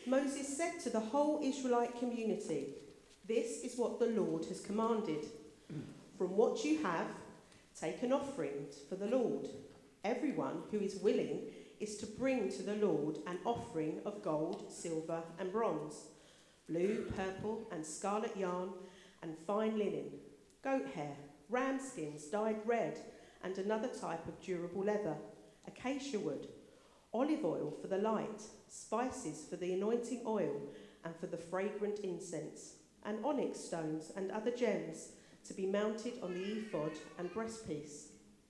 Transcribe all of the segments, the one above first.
Moses said to the whole Israelite community, "This is what the Lord has commanded. From what you have, take an offering for the Lord. Everyone who is willing is to bring to the Lord an offering of gold, silver and bronze, blue, purple and scarlet yarn and fine linen, goat hair, ram skins dyed red and another type of durable leather, acacia wood, olive oil for the light, spices for the anointing oil and for the fragrant incense, and onyx stones and other gems to be mounted on the ephod and breastpiece.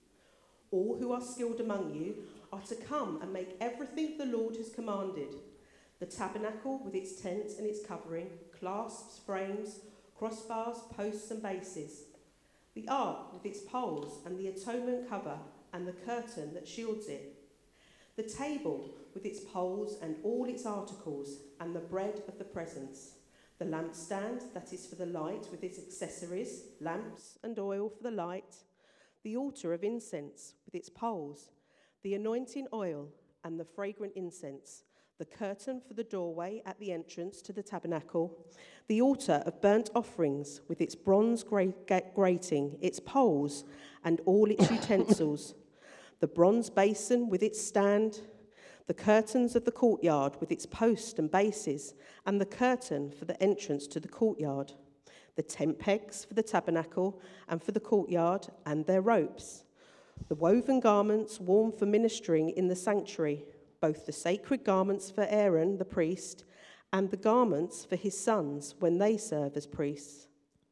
All who are skilled among you are to come and make everything the Lord has commanded: the tabernacle with its tent and its covering, clasps, frames, crossbars, posts and bases, the ark with its poles and the atonement cover and the curtain that shields it, the table with its poles and all its articles, and the bread of the presence, the lampstand that is for the light with its accessories, lamps and oil for the light, the altar of incense with its poles, the anointing oil and the fragrant incense, the curtain for the doorway at the entrance to the tabernacle, the altar of burnt offerings with its bronze grating, its poles and all its utensils, the bronze basin with its stand, the curtains of the courtyard with its post and bases, and the curtain for the entrance to the courtyard, the tent pegs for the tabernacle and for the courtyard and their ropes, the woven garments worn for ministering in the sanctuary, both the sacred garments for Aaron the priest and the garments for his sons when they serve as priests.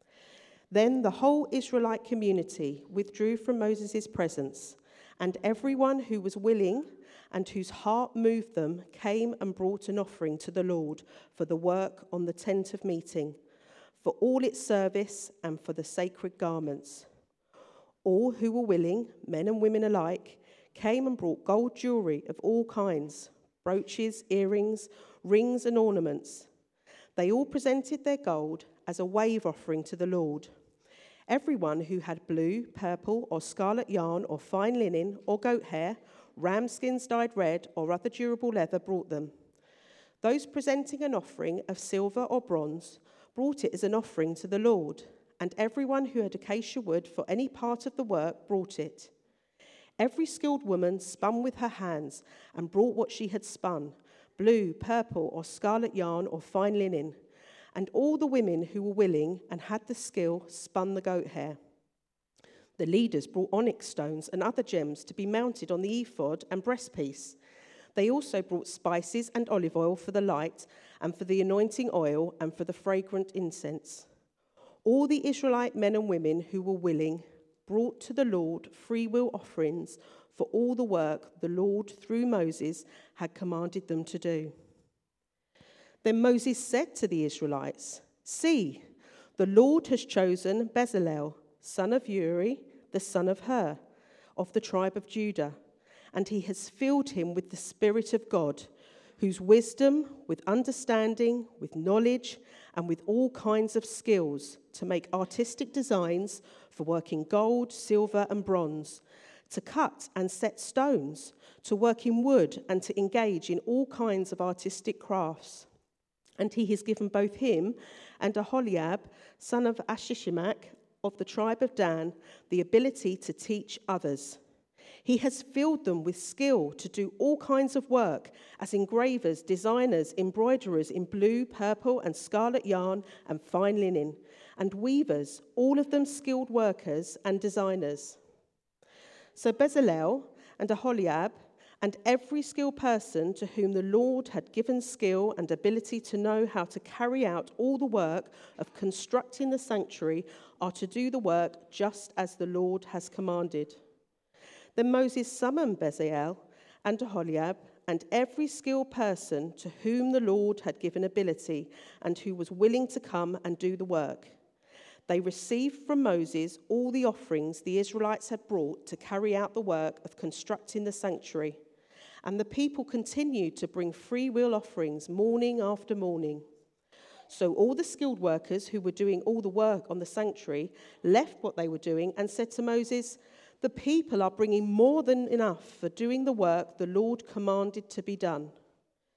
Then the whole Israelite community withdrew from Moses' presence, and everyone who was willing and whose heart moved them came and brought an offering to the Lord for the work on the tent of meeting, for all its service and for the sacred garments. All who were willing, men and women alike, came and brought gold jewelry of all kinds, brooches, earrings, rings and ornaments. They all presented their gold as a wave offering to the Lord. Everyone who had blue, purple or scarlet yarn or fine linen or goat hair, ram skins dyed red or other durable leather brought them. Those presenting an offering of silver or bronze brought it as an offering to the Lord, and everyone who had acacia wood for any part of the work brought it. Every skilled woman spun with her hands and brought what she had spun, blue, purple or scarlet yarn or fine linen. And all the women who were willing and had the skill spun the goat hair. The leaders brought onyx stones and other gems to be mounted on the ephod and breastpiece. They also brought spices and olive oil for the light and for the anointing oil and for the fragrant incense. All the Israelite men and women who were willing brought to the Lord freewill offerings for all the work the Lord, through Moses, had commanded them to do. Then Moses said to the Israelites, "See, the Lord has chosen Bezalel, son of Uri, the son of Hur, of the tribe of Judah, and he has filled him with the Spirit of God, whose wisdom, with understanding, with knowledge, and with all kinds of skills, to make artistic designs for working gold, silver, and bronze, to cut and set stones, to work in wood, and to engage in all kinds of artistic crafts. And he has given both him and Aholiab, son of Ashishimach, of the tribe of Dan, the ability to teach others. He has filled them with skill to do all kinds of work as engravers, designers, embroiderers in blue, purple, and scarlet yarn and fine linen, and weavers, all of them skilled workers and designers. So Bezalel and Aholiab and every skilled person to whom the Lord had given skill and ability to know how to carry out all the work of constructing the sanctuary are to do the work just as the Lord has commanded. Then Moses summoned Bezalel and Aholiab and every skilled person to whom the Lord had given ability and who was willing to come and do the work. They received from Moses all the offerings the Israelites had brought to carry out the work of constructing the sanctuary. And the people continued to bring free will offerings morning after morning. So all the skilled workers who were doing all the work on the sanctuary left what they were doing and said to Moses, "The people are bringing more than enough for doing the work the Lord commanded to be done."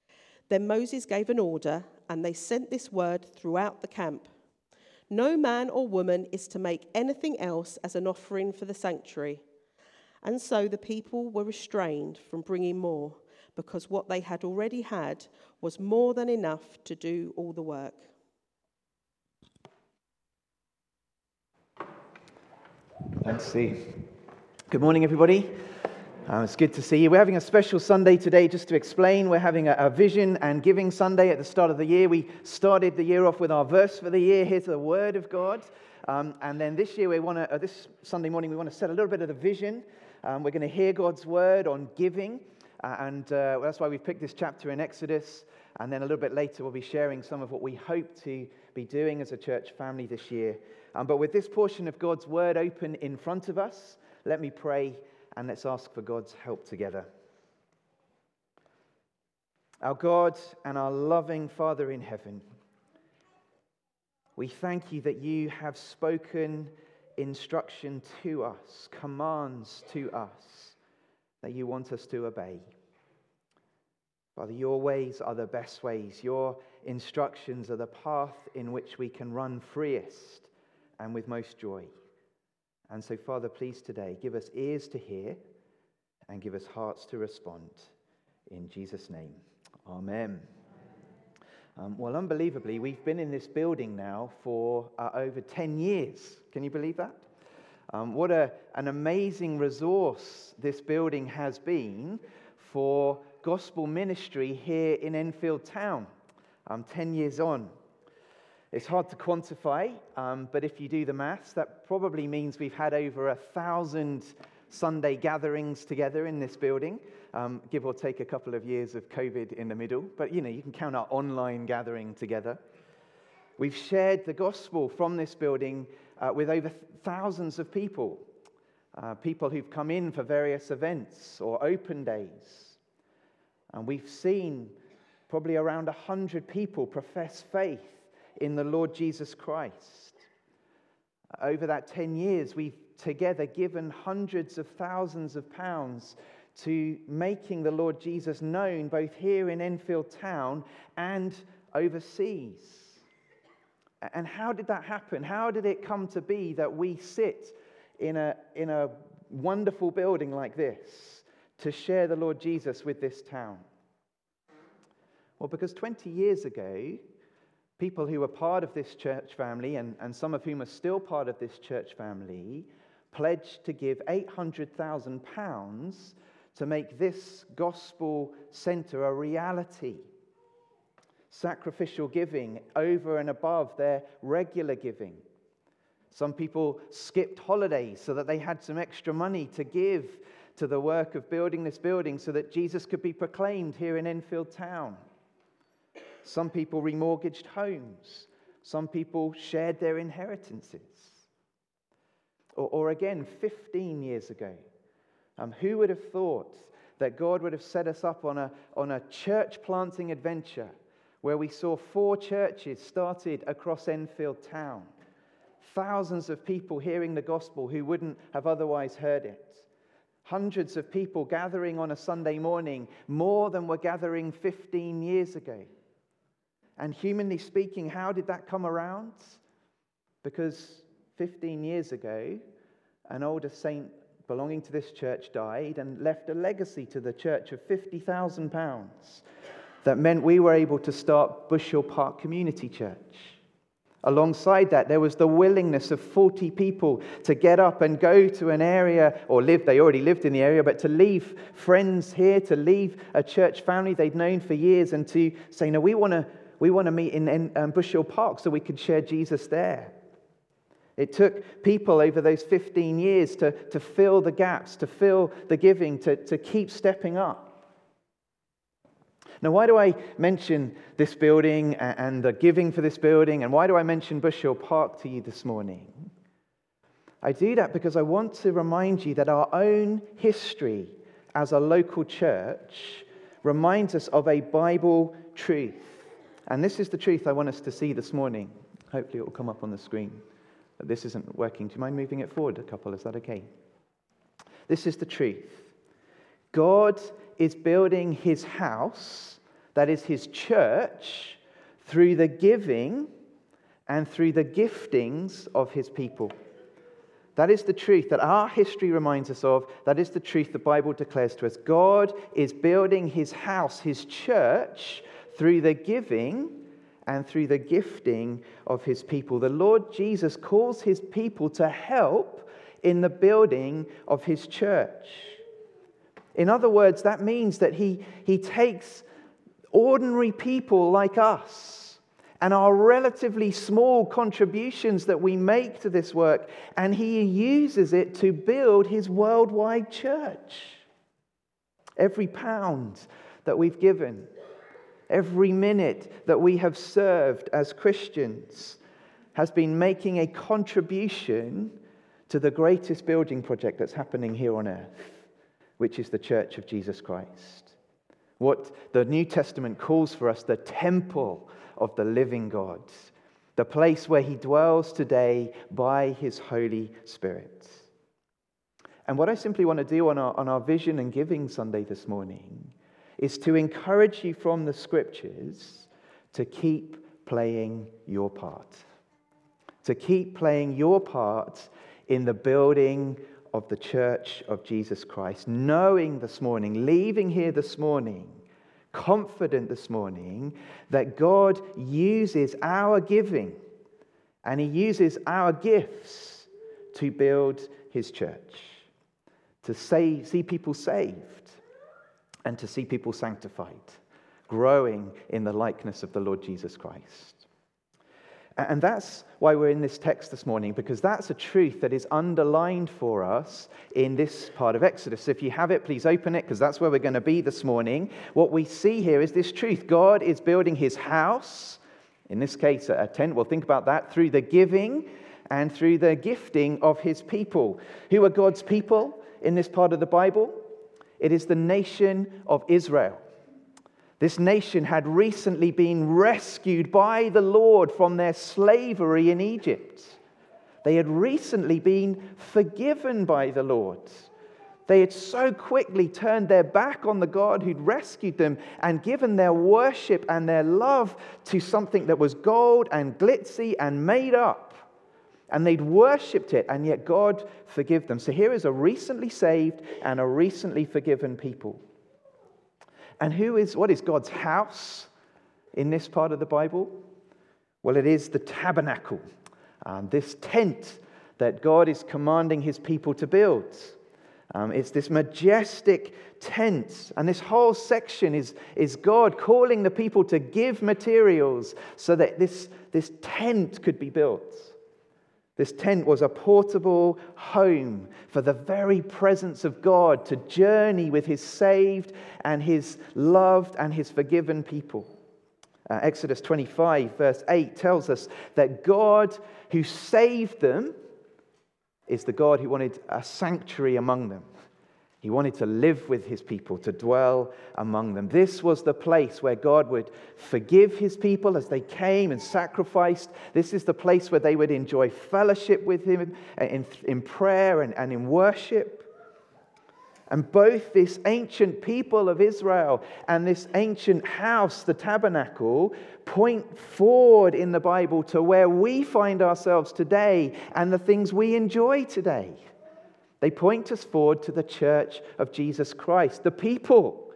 Then Moses gave an order, and they sent this word throughout the camp. No man or woman is to make anything else as an offering for the sanctuary. And so the people were restrained from bringing more, because what they had already had was more than enough to do all the work. Thanks, Steve. Good morning, everybody. It's good to see you. We're having a special Sunday today, just to explain. We're having a vision and giving Sunday at the start of the year. We started the year off with our verse for the year. Here's the Word of God. And then this year, this Sunday morning, we want to set a little bit of the vision. We're going to hear God's Word on giving. That's why we've picked this chapter in Exodus. And then a little bit later, we'll be sharing some of what we hope to be doing as a church family this year. But with this portion of God's Word open in front of us, let me pray. And let's ask for God's help together. Our God and our loving Father in heaven, we thank you that you have spoken instruction to us, commands to us, that you want us to obey. Father, your ways are the best ways. Your instructions are the path in which we can run freest and with most joy. And so, Father, please today, give us ears to hear and give us hearts to respond. In Jesus' name, amen. Well, unbelievably, we've been in this building now for over 10 years. Can you believe that? What an amazing resource this building has been for gospel ministry here in Enfield Town, 10 years on. It's hard to quantify, but if you do the maths, that probably means we've had over 1,000 Sunday gatherings together in this building, give or take a couple of years of COVID in the middle. But, you can count our online gathering together. We've shared the gospel from this building with over thousands of people, people who've come in for various events or open days. And we've seen probably around 100 people profess faith in the Lord Jesus Christ. Over that 10 years, we've together given hundreds of thousands of pounds to making the Lord Jesus known both here in Enfield Town and overseas. And how did that happen? How did it come to be that we sit in a wonderful building like this to share the Lord Jesus with this town? Well, because 20 years ago, people who were part of this church family, and some of whom are still part of this church family, pledged to give £800,000 to make this gospel centre a reality. Sacrificial giving over and above their regular giving. Some people skipped holidays so that they had some extra money to give to the work of building this building so that Jesus could be proclaimed here in Enfield Town. Some people remortgaged homes. Some people shared their inheritances. Or again, 15 years ago, who would have thought that God would have set us up on a church planting adventure where we saw 4 churches started across Enfield Town. Thousands of people hearing the gospel who wouldn't have otherwise heard it. Hundreds of people gathering on a Sunday morning, more than were gathering 15 years ago. And humanly speaking, how did that come around? Because 15 years ago, an older saint belonging to this church died and left a legacy to the church of £50,000. That meant we were able to start Bush Hill Park Community Church. Alongside that, there was the willingness of 40 people to get up and go to an area, or they already lived in the area, but to leave friends here, to leave a church family they'd known for years, and to say, no, we want to meet in Bush Hill Park so we could share Jesus there. It took people over those 15 years to fill the gaps, to fill the giving, to keep stepping up. Now, why do I mention this building and the giving for this building, and why do I mention Bush Hill Park to you this morning? I do that because I want to remind you that our own history as a local church reminds us of a Bible truth. And this is the truth I want us to see this morning. Hopefully it will come up on the screen. But this isn't working. Do you mind moving it forward a couple? Is that okay? This is the truth. God is building his house, that is his church, through the giving and through the giftings of his people. That is the truth that our history reminds us of. That is the truth the Bible declares to us. God is building his house, his church, through the giving and through the gifting of his people. The Lord Jesus calls his people to help in the building of his church. In other words, that means that he takes ordinary people like us and our relatively small contributions that we make to this work, and he uses it to build his worldwide church. Every pound that we've given, every minute that we have served as Christians has been making a contribution to the greatest building project that's happening here on earth, which is the Church of Jesus Christ. What the New Testament calls for us the temple of the living God, the place where he dwells today by his Holy Spirit. And what I simply want to do on our Vision and Giving Sunday this morning is to encourage you from the Scriptures to keep playing your part. To keep playing your part in the building of the Church of Jesus Christ. Knowing this morning, leaving here this morning, confident this morning that God uses our giving and he uses our gifts to build his church, to see people saved and to see people sanctified, growing in the likeness of the Lord Jesus Christ. And that's why we're in this text this morning, because that's a truth that is underlined for us in this part of Exodus. If you have it, please open it, because that's where we're going to be this morning. What we see here is this truth. God is building his house, in this case a tent. We'll think about that, through the giving and through the gifting of his people. Who are God's people in this part of the Bible? It is the nation of Israel. This nation had recently been rescued by the Lord from their slavery in Egypt. They had recently been forgiven by the Lord. They had so quickly turned their back on the God who'd rescued them and given their worship and their love to something that was gold and glitzy and made up. And they'd worshipped it, and yet God forgave them. So here is a recently saved and a recently forgiven people. And what is God's house in this part of the Bible? Well, it is the tabernacle, this tent that God is commanding his people to build. It's this majestic tent, and this whole section is God calling the people to give materials so that this tent could be built. This tent was a portable home for the very presence of God to journey with his saved and his loved and his forgiven people. Exodus 25 verse 8 tells us that God who saved them is the God who wanted a sanctuary among them. He wanted to live with his people, to dwell among them. This was the place where God would forgive his people as they came and sacrificed. This is the place where they would enjoy fellowship with him in prayer and in worship. And both this ancient people of Israel and this ancient house, the tabernacle, point forward in the Bible to where we find ourselves today and the things we enjoy today. They point us forward to the Church of Jesus Christ, the people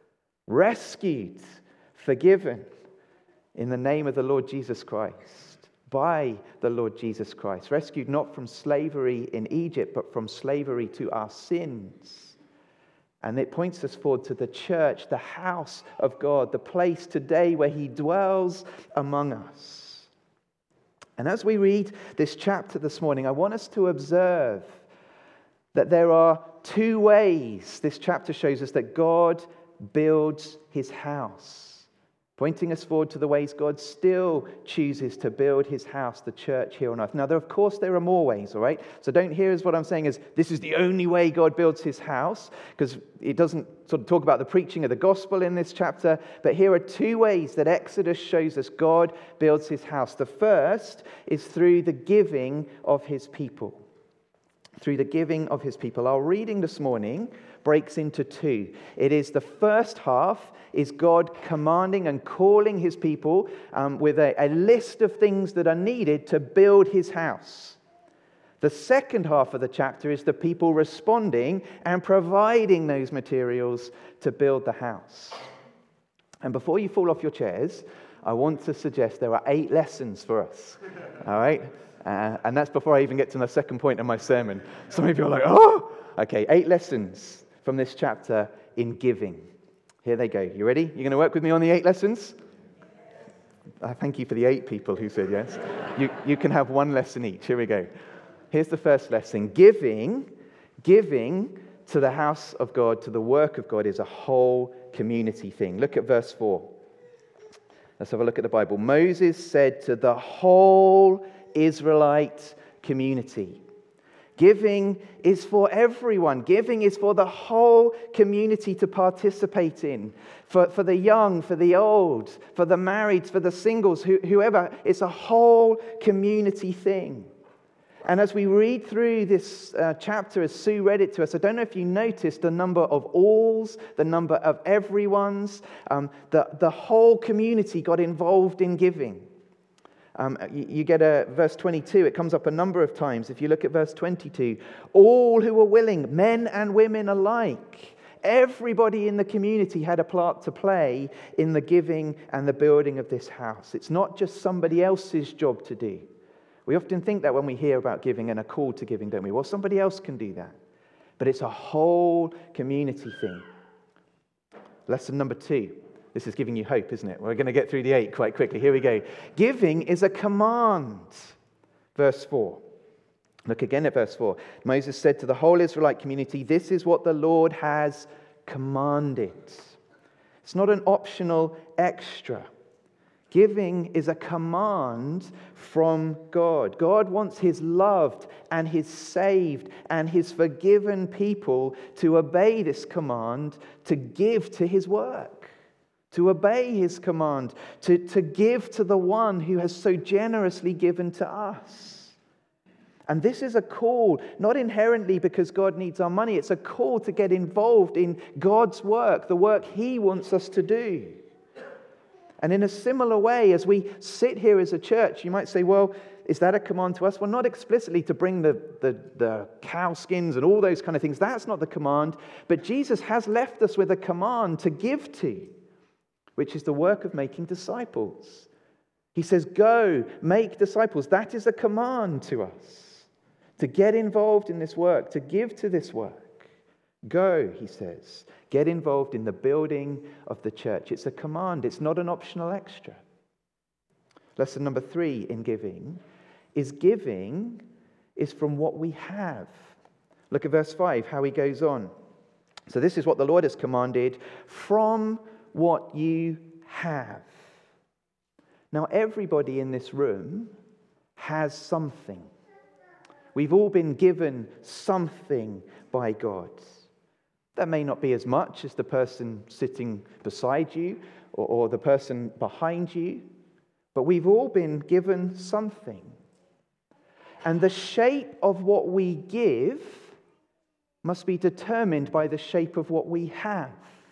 rescued, forgiven in the name of the Lord Jesus Christ, by the Lord Jesus Christ, rescued not from slavery in Egypt, but from slavery to our sins. And it points us forward to the church, the house of God, the place today where he dwells among us. And as we read this chapter this morning, I want us to observe that there are two ways this chapter shows us that God builds his house, pointing us forward to the ways God still chooses to build his house, the church here on earth. Now, of course, there are more ways, all right? So don't hear as what I'm saying is this is the only way God builds his house, because it doesn't sort of talk about the preaching of the gospel in this chapter. But here are two ways that Exodus shows us God builds his house. The first is through the giving of his people. through the giving of his people. Our reading this morning breaks into two. It is the first half is God commanding and calling his people with a list of things that are needed to build his house. The second half of the chapter is the people responding and providing those materials to build the house. And before you fall off your chairs, I want to suggest there are 8 lessons for us. All right? And that's before I even get to the second point of my sermon. Some of you are like, oh! Okay, 8 lessons from this chapter in giving. Here they go. You ready? You're going to work with me on the 8 lessons? Thank you for the 8 people who said yes. You can have 1 lesson each. Here we go. Here's the first lesson. Giving to the house of God, to the work of God, is a whole community thing. Look at verse 4. Let's have a look at the Bible. Moses said to the whole Israelite community. Giving is for everyone. Giving is for the whole community to participate in. For the young, for the old, for the married, for the singles, whoever. It's a whole community thing. And as we read through this chapter, as Sue read it to us, I don't know if you noticed the number of alls, the number of everyone's. The whole community got involved in giving. You get verse 22, it comes up a number of times. If you look at verse 22, all who were willing, men and women alike, everybody in the community had a part to play in the giving and the building of this house. It's not just somebody else's job to do. We often think that when we hear about giving and a call to giving, don't we? Well, somebody else can do that. But it's a whole community thing. Lesson number 2. This is giving you hope, isn't it? We're going to get through the 8 quite quickly. Here we go. Giving is a command. Verse 4. Look again at verse 4. Moses said to the whole Israelite community, this is what the Lord has commanded. It's not an optional extra. Giving is a command from God. God wants his loved and his saved and his forgiven people to obey this command, to give to his work, to obey his command, to give to the one who has so generously given to us. And this is a call, not inherently because God needs our money. It's a call to get involved in God's work, the work he wants us to do. And in a similar way, as we sit here as a church, you might say, well, is that a command to us? Well, not explicitly to bring the cow skins and all those kind of things. That's not the command. But Jesus has left us with a command to give to, which is the work of making disciples. He says, go, make disciples. That is a command to us, to get involved in this work, to give to this work. Go, he says, get involved in the building of the church. It's a command. It's not an optional extra. Lesson number 3 in giving is from what we have. Look at verse 5, how he goes on. So this is what the Lord has commanded, from what you have. Now, everybody in this room has something. We've all been given something by God. That may not be as much as the person sitting beside you or the person behind you, but we've all been given something. And the shape of what we give must be determined by the shape of what we have.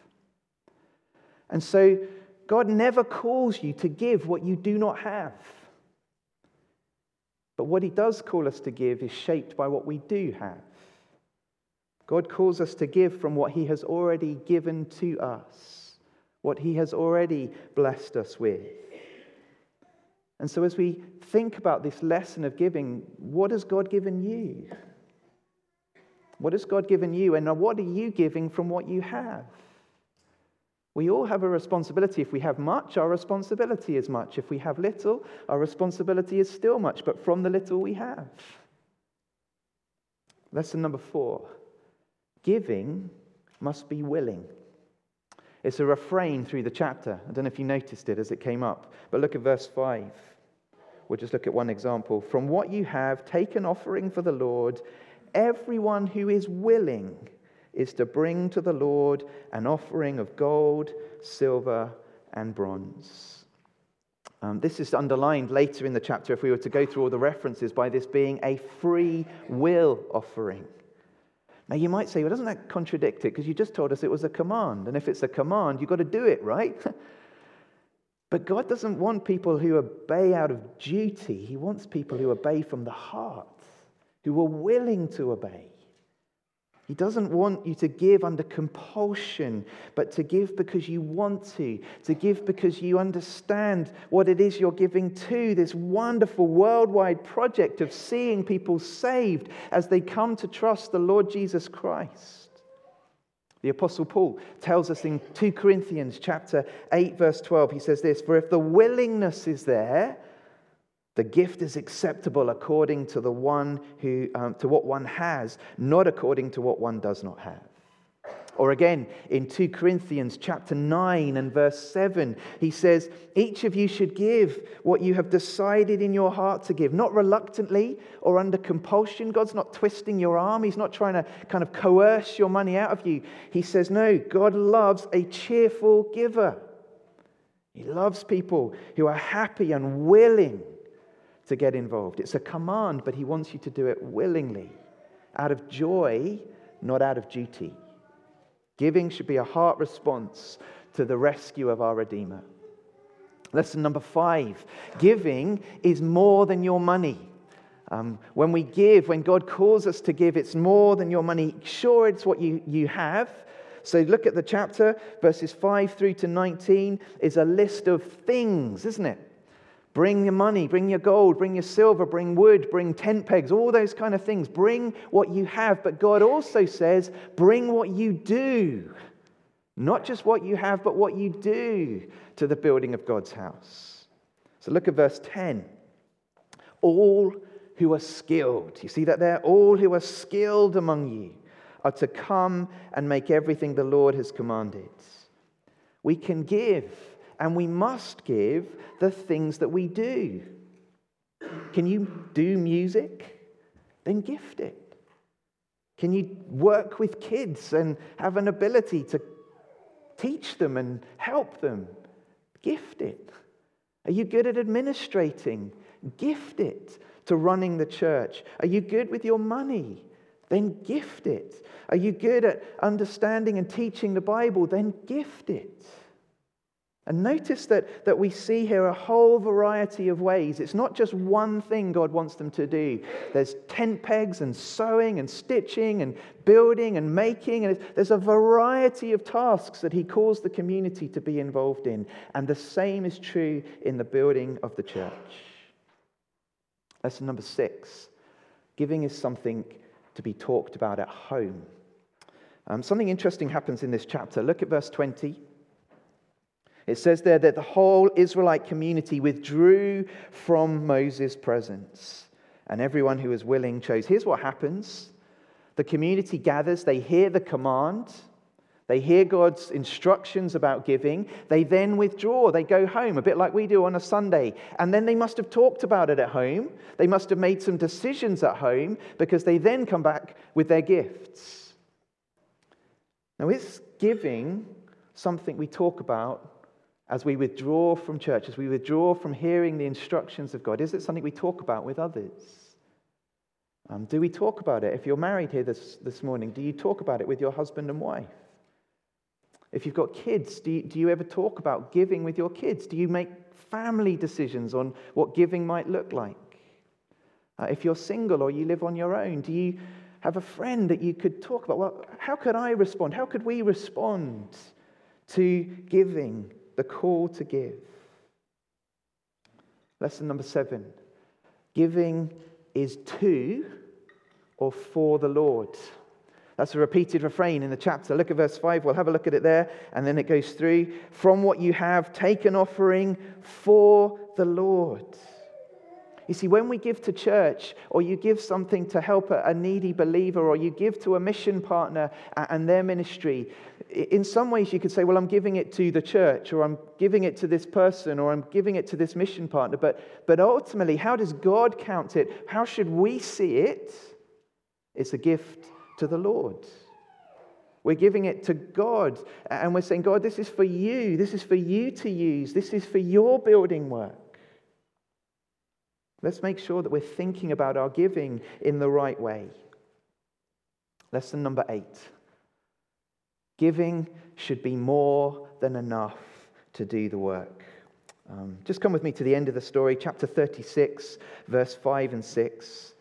And so God never calls you to give what you do not have. But what he does call us to give is shaped by what we do have. God calls us to give from what he has already given to us, what he has already blessed us with. And so as we think about this lesson of giving, what has God given you? What has God given you, and what are you giving from what you have? We all have a responsibility. If we have much, our responsibility is much. If we have little, our responsibility is still much, but from the little we have. Lesson number 4. Giving must be willing. It's a refrain through the chapter. I don't know if you noticed it as it came up, but look at verse 5. We'll just look at one example. From what you have, take an offering for the Lord. Everyone who is willing is to bring to the Lord an offering of gold, silver, and bronze. This is underlined later in the chapter, if we were to go through all the references, by this being a free will offering. Now you might say, well, doesn't that contradict it? Because you just told us it was a command. And if it's a command, you've got to do it, right? But God doesn't want people who obey out of duty. He wants people who obey from the heart, who are willing to obey. He doesn't want you to give under compulsion, but to give because you want to give because you understand what it is you're giving to, this wonderful worldwide project of seeing people saved as they come to trust the Lord Jesus Christ. The Apostle Paul tells us in 2 Corinthians chapter 8, verse 12, he says this, "For if the willingness is there, the gift is acceptable according to the one who to what one has, not according to what one does not have." Or again, in 2 Corinthians chapter 9 and verse 7, he says, "Each of you should give what you have decided in your heart to give, not reluctantly or under compulsion." God's not twisting your arm. He's not trying to kind of coerce your money out of you. He says, no, God loves a cheerful giver. He loves people who are happy and willing to get involved. It's a command, but he wants you to do it willingly, out of joy, not out of duty. Giving should be a heart response to the rescue of our Redeemer. Lesson number 5, giving is more than your money. When we give, when God calls us to give, it's more than your money. Sure, it's what you have. So look at the chapter, verses 5 through to 19 is a list of things, isn't it? Bring your money, bring your gold, bring your silver, bring wood, bring tent pegs, all those kind of things. Bring what you have. But God also says, bring what you do. Not just what you have, but what you do to the building of God's house. So look at verse 10. All who are skilled. You see that there? All who are skilled among you are to come and make everything the Lord has commanded. We can give. And we must give the things that we do. Can you do music? Then gift it. Can you work with kids and have an ability to teach them and help them? Gift it. Are you good at administrating? Gift it to running the church. Are you good with your money? Then gift it. Are you good at understanding and teaching the Bible? Then gift it. And notice that we see here a whole variety of ways. It's not just one thing God wants them to do. There's tent pegs and sewing and stitching and building and making. And there's a variety of tasks that he calls the community to be involved in. And the same is true in the building of the church. Lesson number 6. Giving is something to be talked about at home. Something interesting happens in this chapter. Look at verse 20. It says there that the whole Israelite community withdrew from Moses' presence, and everyone who was willing chose. Here's what happens. The community gathers, they hear the command, they hear God's instructions about giving, they then withdraw, they go home, a bit like we do on a Sunday, and then they must have talked about it at home, they must have made some decisions at home, because they then come back with their gifts. Now, is giving something we talk about as we withdraw from church, as we withdraw from hearing the instructions of God? Is it something we talk about with others? Do we talk about it? If you're married here this morning, do you talk about it with your husband and wife? If you've got kids, do you ever talk about giving with your kids? Do you make family decisions on what giving might look like? If you're single or you live on your own, do you have a friend that you could talk about? Well, how could I respond? How could we respond to giving? The call to give. Lesson number 7. Giving is to or for the Lord. That's a repeated refrain in the chapter. Look at verse 5. We'll have a look at it there. And then it goes through. From what you have, take an offering for the Lord. You see, when we give to church, or you give something to help a needy believer, or you give to a mission partner and their ministry, in some ways you could say, well, I'm giving it to the church, or I'm giving it to this person, or I'm giving it to this mission partner. But ultimately, how does God count it? How should we see it? It's a gift to the Lord. We're giving it to God, and we're saying, God, this is for you. This is for you to use. This is for your building work. Let's make sure that we're thinking about our giving in the right way. Lesson number 8. Giving should be more than enough to do the work. Just come with me to the end of the story, chapter 36, verse 5 and 6.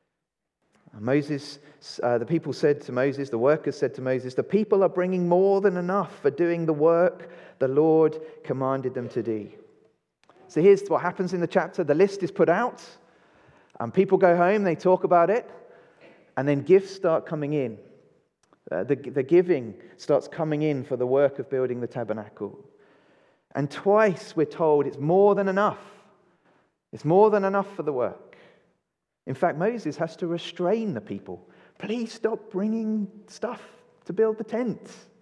Moses, the people said to Moses, the workers said to Moses, the people are bringing more than enough for doing the work the Lord commanded them to do. So here's what happens in the chapter. The list is put out, and people go home, they talk about it, and then gifts start coming in. The giving starts coming in for the work of building the tabernacle. And twice we're told it's more than enough. It's more than enough for the work. In fact, Moses has to restrain the people. Please stop bringing stuff to build the tent.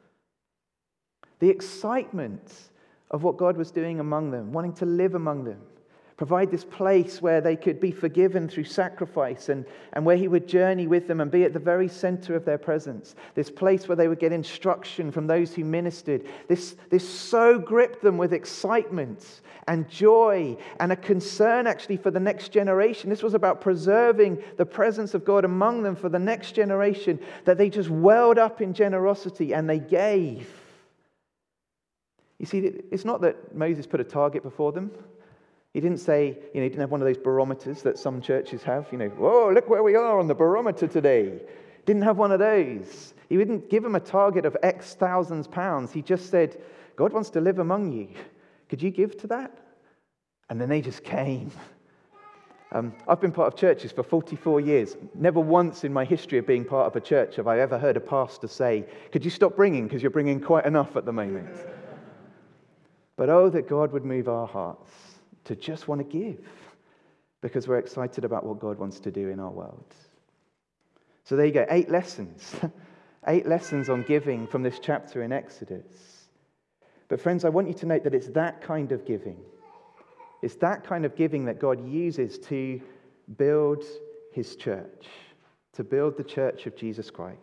The excitement of what God was doing among them, wanting to live among them, provide this place where they could be forgiven through sacrifice and where he would journey with them and be at the very center of their presence. This place where they would get instruction from those who ministered. This so gripped them with excitement and joy and a concern actually for the next generation. This was about preserving the presence of God among them for the next generation, that they just welled up in generosity and they gave. You see, it's not that Moses put a target before them. He didn't say, he didn't have one of those barometers that some churches have, whoa, look where we are on the barometer today. Didn't have one of those. He didn't give them a target of X thousands pounds. He just said, God wants to live among you. Could you give to that? And then they just came. I've been part of churches for 44 years. Never once in my history of being part of a church have I ever heard a pastor say, could you stop bringing because you're bringing quite enough at the moment. But oh, that God would move our hearts to just want to give because we're excited about what God wants to do in our world. So there you go, 8 lessons. 8 lessons on giving from this chapter in Exodus. But friends, I want you to note that it's that kind of giving. It's that kind of giving that God uses to build his church, to build the church of Jesus Christ.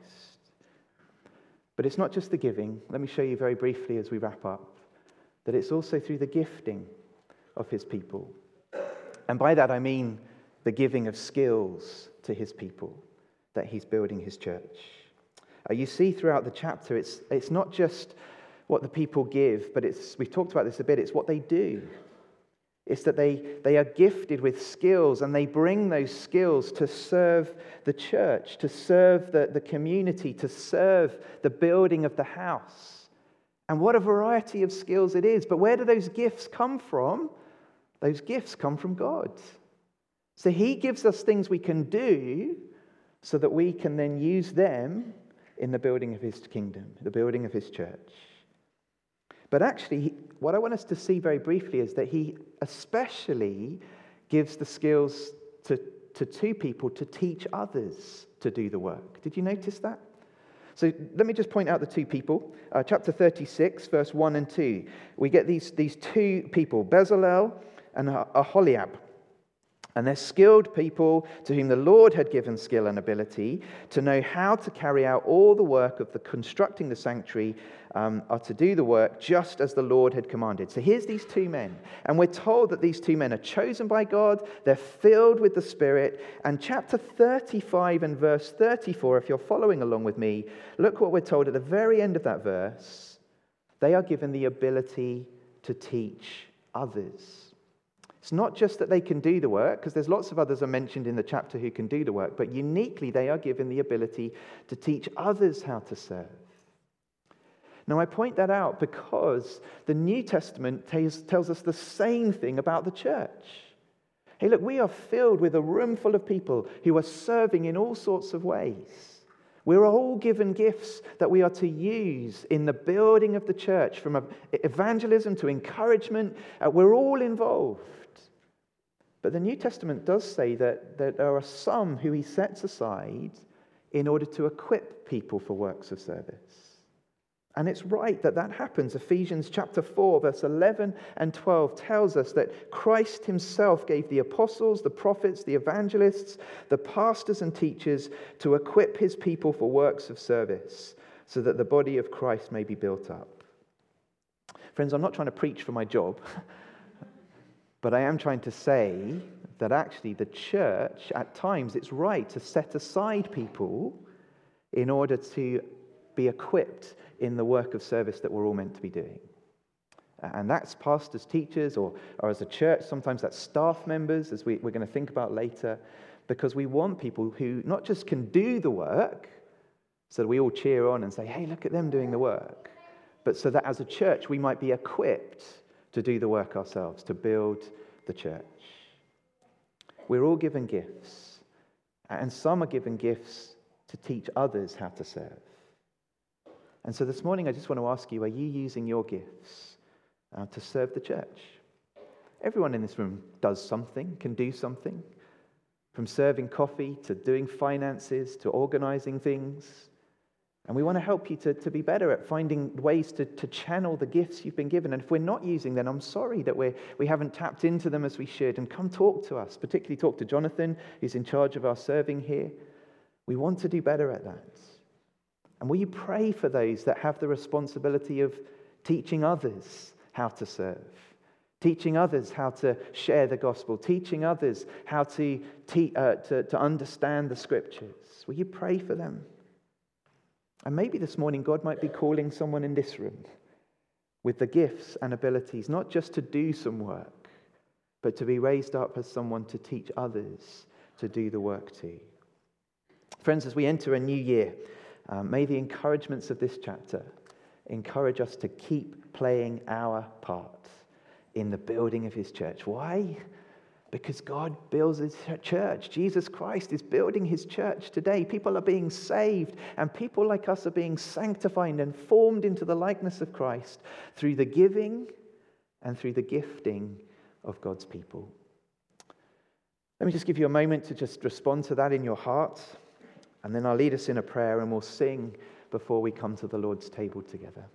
But it's not just the giving. Let me show you very briefly as we wrap up that it's also through the gifting of his people. And by that I mean the giving of skills to his people that he's building his church. You see throughout the chapter, it's not just what the people give, but we've talked about this a bit, it's what they do. It's that they are gifted with skills and they bring those skills to serve the church, to serve the community, to serve the building of the house. And what a variety of skills it is. But where do those gifts come from? Those gifts come from God. So he gives us things we can do so that we can then use them in the building of his kingdom, the building of his church. But actually, what I want us to see very briefly is that he especially gives the skills to 2 people to teach others to do the work. Did you notice that? So let me just point out the 2 people. Chapter 36, verse 1 and 2. We get these 2 people, Bezalel and Aholiab. And they're skilled people to whom the Lord had given skill and ability to know how to carry out all the work of the constructing the sanctuary, are to do the work just as the Lord had commanded. So here's these 2 men. And we're told that these 2 men are chosen by God. They're filled with the Spirit. And chapter 35 and verse 34, if you're following along with me, look what we're told at the very end of that verse. They are given the ability to teach others. It's not just that they can do the work, because there's lots of others are mentioned in the chapter who can do the work, but uniquely they are given the ability to teach others how to serve. Now I point that out because the New Testament tells us the same thing about the church. Hey, look, we are filled with a room full of people who are serving in all sorts of ways. We're all given gifts that we are to use in the building of the church, from evangelism to encouragement. We're all involved. But the New Testament does say that there are some who he sets aside in order to equip people for works of service. And it's right that happens. Ephesians chapter 4, verse 11 and 12 tells us that Christ himself gave the apostles, the prophets, the evangelists, the pastors and teachers to equip his people for works of service so that the body of Christ may be built up. Friends, I'm not trying to preach for my job, but I am trying to say that actually the church, at times, it's right to set aside people in order to be equipped in the work of service that we're all meant to be doing. And that's pastors, teachers, or as a church, sometimes that's staff members, as we're going to think about later, because we want people who not just can do the work, so that we all cheer on and say, hey, look at them doing the work, but so that as a church we might be equipped to do the work ourselves, to build the church. We're all given gifts, and some are given gifts to teach others how to serve. And so this morning I just want to ask you, are you using your gifts to serve the church? Everyone in this room does something, can do something, from serving coffee to doing finances to organizing things. And we want to help you to be better at finding ways to channel the gifts you've been given. And if we're not using them, I'm sorry that we haven't tapped into them as we should. And come talk to us, particularly talk to Jonathan, who's in charge of our serving here. We want to do better at that. And will you pray for those that have the responsibility of teaching others how to serve, teaching others how to share the gospel, teaching others how to understand the scriptures? Will you pray for them? And maybe this morning God might be calling someone in this room with the gifts and abilities, not just to do some work, but to be raised up as someone to teach others to do the work too. Friends, as we enter a new year, may the encouragements of this chapter encourage us to keep playing our part in the building of his church. Why? Because God builds his church. Jesus Christ is building his church today. People are being saved, and people like us are being sanctified and formed into the likeness of Christ through the giving and through the gifting of God's people. Let me just give you a moment to just respond to that in your heart, and then I'll lead us in a prayer and we'll sing before we come to the Lord's table together.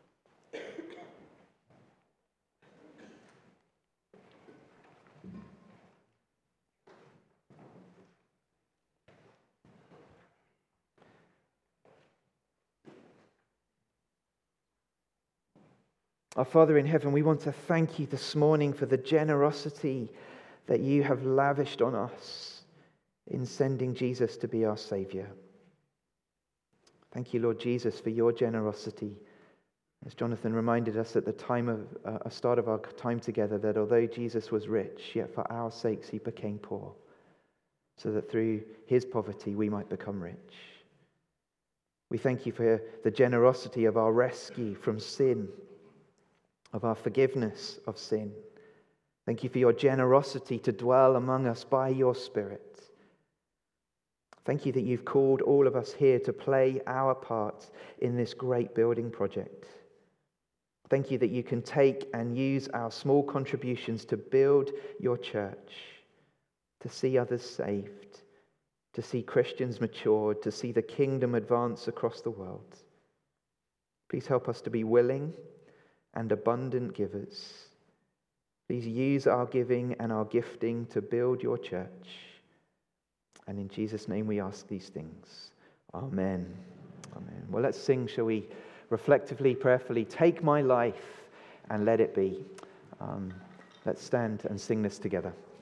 Our Father in heaven, we want to thank you this morning for the generosity that you have lavished on us in sending Jesus to be our Savior. Thank you, Lord Jesus, for your generosity. As Jonathan reminded us at the time of start of our time together, that although Jesus was rich, yet for our sakes he became poor, so that through his poverty we might become rich. We thank you for the generosity of our rescue from sin, of our forgiveness of sin. Thank you for your generosity to dwell among us by your Spirit. Thank you that you've called all of us here to play our part in this great building project. Thank you that you can take and use our small contributions to build your church, to see others saved, to see Christians matured, to see the kingdom advance across the world. Please help us to be willing and abundant givers. Please use our giving and our gifting to build your church. And in Jesus' name we ask these things. Amen. Amen. Well, let's sing, shall we? Reflectively, prayerfully, take my life and let it be. Let's stand and sing this together.